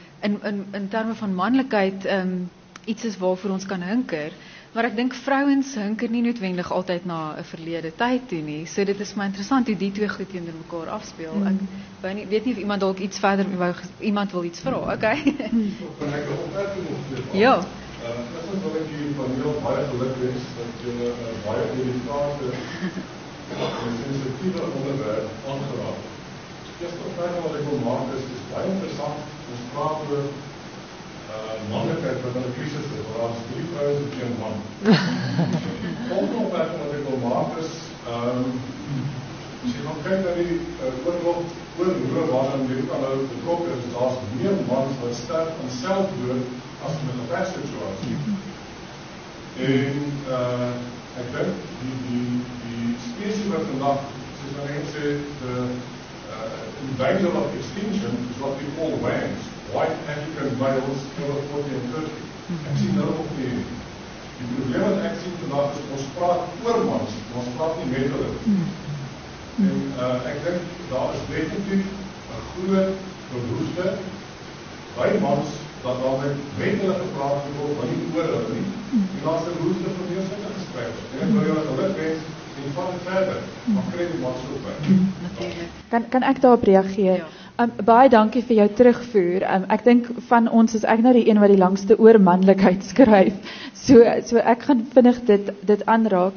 in terme van manlikheid iets is waarvoor ons kan hinker. Maar ek dink vrouens hinker nie noodwendig altyd na 'n verlede tyd toe nie. So dit is my interessant hoe die twee goed teenoor mekaar afspeel. Ek weet nie of iemand dalk iets verder iemand wil iets vra. Okay. Ja. Dit wil ek julle van heel baie geluk wens dat julle baie delikate en sensitiewe onderwerp aangeraak het. Eerste vraag wat ek wil maak is baie interessant. Ons praat oor mannelijkheid wat in 'n krisis is, waar ons 3 vrouens en 1 man. Volgende opmerking wat ek wil maak is, as jy gaan kyk na die oorlog waar Amerika nou betrokke is, daar's meer mans wat sterf aan selfdood as in 'n gevechtssituasie. En ek dink die spesie wat vandag, soos wat mense sê, in danger of extinction is what we call WAMs, white African males over 40 and 30. Ek sien nou op die Die probleem wat ek sien vandag is, ons praat oor mans, ons praat nie met hulle. En ek dink, daar is definitief 'n groot behoefte by mans, dat daar met hulle gepraat word, maar nie oor hulle nie. En daar is 'n behoefte vir meer sulke gesprekke. En ek wil julle geluk wens, en van het verder, maar kry die mans ook by. Kan ek daarop reageer? Baie dankie vir jou terugvoer. Ek dink van ons is ek nou die een wat die langste oor manlikheid skryf. So ek gaan vinnig dit aanraak.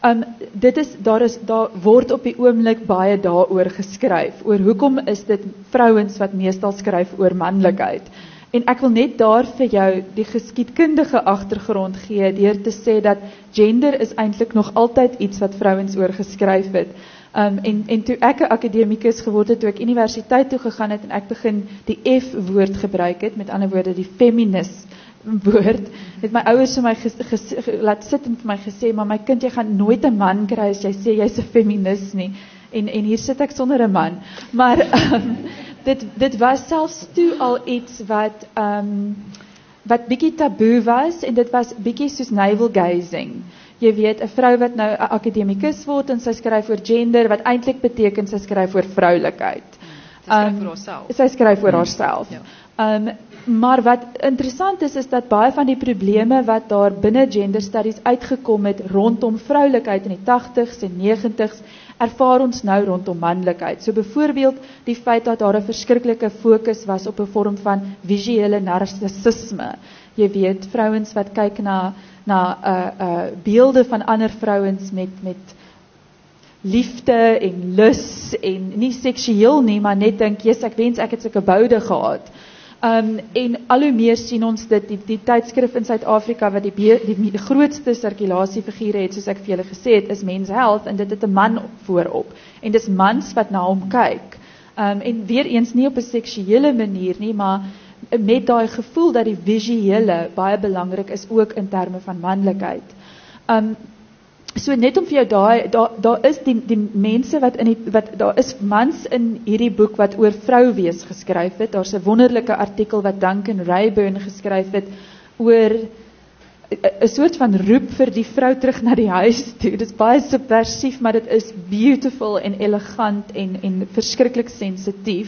Daar word op die oomblik baie daaroor geskryf, oor hoekom is dit vrouens wat meestal skryf oor manlikheid. En ek wil net daar vir jou die geskiedkundige agtergrond gee, deur te sê dat gender is eintlik nog altyd iets wat vrouens oor geskryf het. En toe ek 'n akademikus geword het, toe ek universiteit toe gegaan het en ek begin die F-woord gebruik het, met ander woorde die feminist woord, het my ouers vir my laat sit en vir my gesê, maar my kind, jy gaan nooit 'n man kry as jy sê jy's 'n feminist nie. En hier sit ek sonder 'n man. Maar dit was selfs toe al iets wat bietjie taboe was, en dit was bietjie soos navel gazing. Jy weet, 'n vrou wat nou 'n akademikus word en sy skryf oor gender, wat eintlik beteken sy skryf oor vroulikheid. Sy skryf oor haarself. Maar wat interessant is dat baie van die probleme wat daar binne gender studies uitgekom het rondom vroulikheid in die 80s en 90s, ervaar ons nou rondom manlikheid. So byvoorbeeld die feit dat daar 'n verskriklike fokus was op 'n vorm van visuele narcissisme. Jy weet, vrouens wat kyk na beelde van ander vrouens met liefde en lus, en nie seksueel nie, maar net dink, yes, ek wens ek het sulke boude gehad. En al hoe meer sien ons dit, die tydskrif in Suid-Afrika wat die grootste sirkulasiefigure het, soos ek vir julle gesê het, is Men's Health, en dit het 'n man voorop, en dis mans wat na hom kyk, en weer eens nie op 'n seksuele manier nie, maar met daai gevoel dat die visuele baie belangrik is, ook in terme van manlikheid. So net om vir jou daar is die mense daar is mans in hierdie boek wat oor vrou wees geskryf het. Daar's 'n wonderlike artikel wat Duncan Rayburn geskryf het oor 'n soort van roep vir die vrou terug na die huis toe. Dit is baie subversief, maar dit is beautiful en elegant en verskriklik sensitief.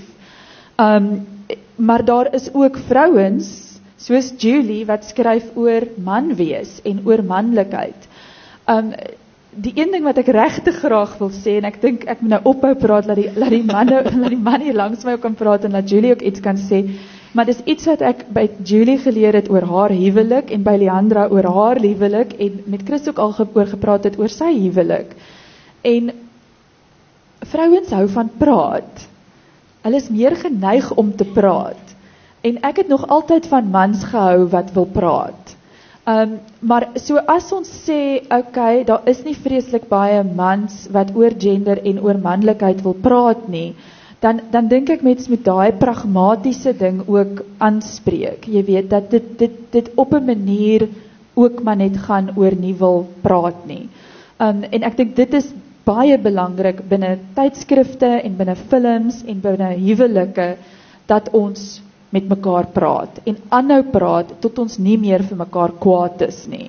Maar daar is ook vrouens soos Julie wat skryf oor man wees en oor manlikheid. Die een ding wat ek regtig graag wil sê, en ek dink ek moet nou ophou praat, laat die man hier langs my ook kan praat en laat Julie ook iets kan sê, maar dis iets wat ek by Julie geleer het oor haar huwelik en by Leandra oor haar huwelik en met Chris ook al oor gepraat het oor sy huwelik. En vrouens hou van praat. Hulle is meer geneig om te praat. En ek het nog altyd van mans gehou wat wil praat. Maar so as ons sê, okay, daar is nie vreeslik baie mans wat oor gender en oor manlikheid wil praat nie, dan dink ek mens moet daai pragmatiese ding ook aanspreek. Jy weet, dat dit op 'n manier ook maar net gaan oor nie wil praat nie. En ek dink dit is baie belangrik binne tydskrifte en binne films en binne huwelike, dat ons met mekaar praat en aanhou praat tot ons nie meer vir mekaar kwaad is nie.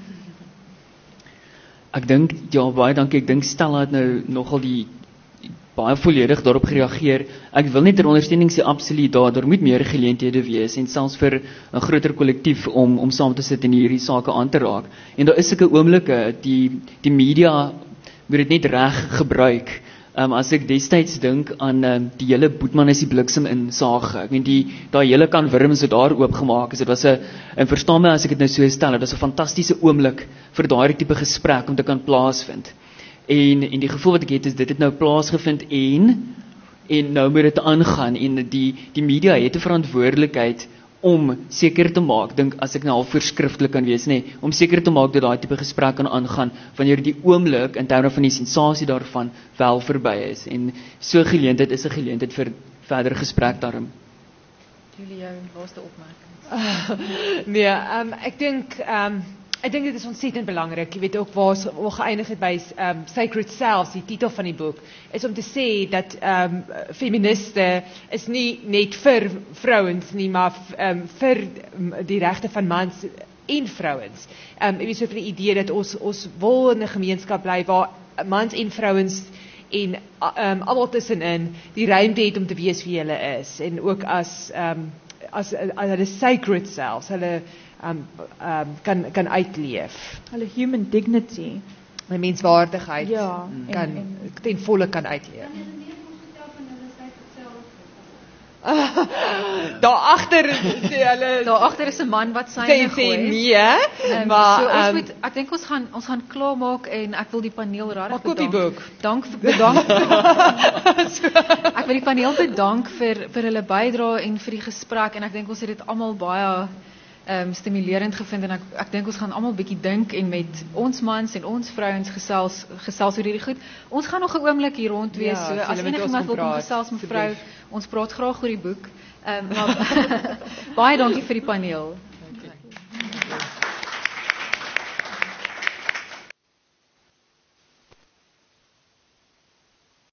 Ek dink, ja, baie dankie. Ek dink Stella het nou nogal baie volledig daarop gereageer. Ek wil net ter ondersteuning sê absoluut daar moet meer geleenthede wees en selfs vir 'n groter kollektief om saam te sit en hierdie sake aan te raak. En daar is sulke oomblikke, die media moet dit net reg gebruik. As ek destyds dink aan die hele Boetman is die bliksem in Sage, ek meen daai hele kan wurms wat daar oopgemaak is, dit was en verstaan my as ek dit nou so stel, dit was 'n fantastiese oomblik vir daai tipe gesprek om te kan plaasvind. En die gevoel wat ek het is dit het nou plaasgevind en nou moet dit aangaan en die media het 'n verantwoordelikheid om seker te maak, dink as ek nou al voorskriftelik kan wees, om seker te maak dat daai tipe gesprek kan aangaan wanneer die oomblik in terme van die sensasie daarvan wel verby is. En so geleentheid is 'n geleentheid vir verdere gesprek daarom. Julie, jou laaste opmerking. Ek dink dit is ontsettend belangrik. Jy weet ook waar geëindig het by Sacred Selves, die titel van die boek, is om te sê dat feministe is nie net vir vrouens nie, maar vir die regte van mans en vrouens. Jy weet so vir die idee dat ons wil in 'n gemeenskap bly waar mans en vrouens en almal tussenin die ruimte het om te wees wie hulle is en ook as hulle sacred selves, hulle kan uitleef. Hulle human dignity. My menswaardigheid Ja, kan ten volle kan uitleef. Daar agter sê hulle Daar agter is 'n man wat sê syne gooi. nee, maar so ons moet, ek dink ons gaan klaarmaak en ek wil die paneel regtig koop die boek. Bedank. Ek wil die paneel bedank vir hulle bydrae en vir die gesprek en ek dink ons het dit almal baie stimulerend gevind en ek dink ons gaan almal bietjie dink en met ons mans en ons vrouens gesels oor hierdie goed. Ons gaan nog 'n oomblik hier rond wees, Ja, so as as julle met enige ons iemand wil kom kom praat, gesels mevrou, asseblief. ons praat graag oor die boek. Maar baie dankie vir die paneel.